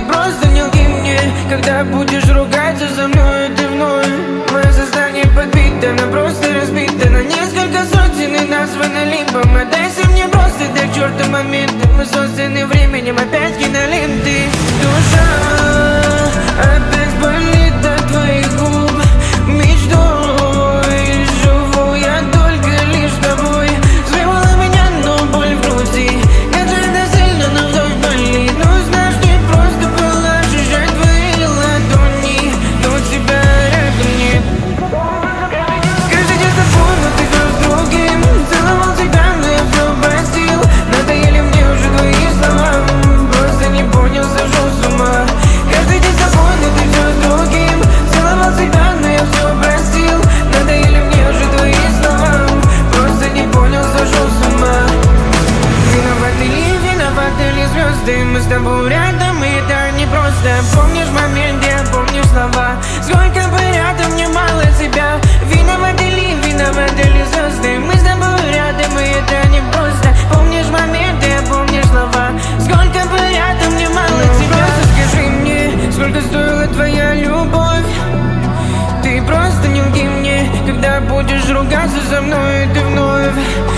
просто не лги мне, когда будешь ругаться за мной, ты вновь. Мое сознание подбито, оно просто разбито на несколько сотен и названо лимбом. Отдайся мне просто до черта моменты, мы созданы временем, опять киноленты. Душа опять болит от твоих губ, мечтой живу я только лишь тобой. Сбивала меня, но боль в груди, как же это сильно, но вновь болит. Ну знаешь, ты просто была ощущать твои ладони, но тебя рядом нет. Каждый день с тобой, но ты все с другим. Целовал тебя, но я все простил. Надоели мне уже твои слова, просто не понял, сошел с ума. Каждый день с тобой, но ты все с другим. Целовал тебя, но я все простил. Надоели мне уже твои слова, просто не понял, сошел с ума. Виноваты ли звезды? Мы с тобой рядом, и это не просто. Помнишь момент, я помнишь слова. Сколько бы рядом, мне мало тебя. Виноваты ли звезды? Мы с тобой рядом, и это не просто. Помнишь момент, я помнишь слова. Сколько бы рядом, мне мало тебя. Просто скажи мне, сколько стоила твоя любовь. Ты просто не лги мне, когда будешь ругаться за мной, ты вновь.